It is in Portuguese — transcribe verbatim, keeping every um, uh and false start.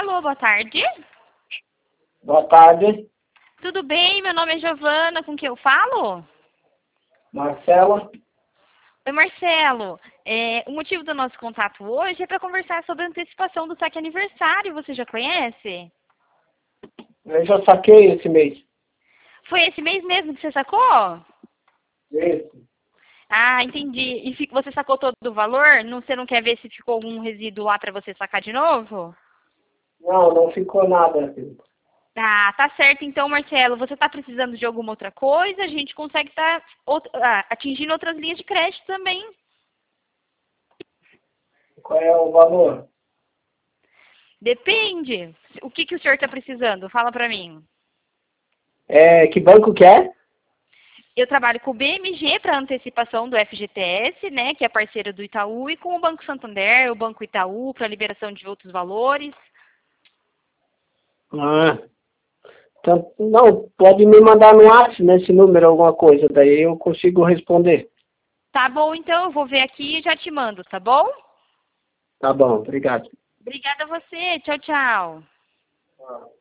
Alô, boa tarde. Boa tarde, Tudo bem? Meu nome é Giovana, com quem eu falo? Marcela. Oi, Marcelo. É, o motivo do nosso contato hoje é para conversar sobre a antecipação do saque aniversário. Você já conhece? Eu já saquei esse mês. Foi esse mês mesmo que você sacou? Esse. Ah, entendi. E fi- você sacou todo o valor? Não, você não quer ver se ficou algum resíduo lá para você sacar de novo? Não, não ficou nada. Ah, tá certo então, Marcelo. Você está precisando de alguma outra coisa? A gente consegue estar atingindo outras linhas de crédito também. Qual é o valor? Depende. O que, que o senhor está precisando? Fala para mim. É, que banco que é? Eu trabalho com o B M G para antecipação do F G T S, né, que é parceiro do Itaú, e com o Banco Santander, o Banco Itaú, para liberação de outros valores. Ah, então, não, pode me mandar no WhatsApp nesse número alguma coisa, daí eu consigo responder. Tá bom, então eu vou ver aqui e já te mando, tá bom? Tá bom, obrigado. Obrigada a você. Tchau, tchau. Ah.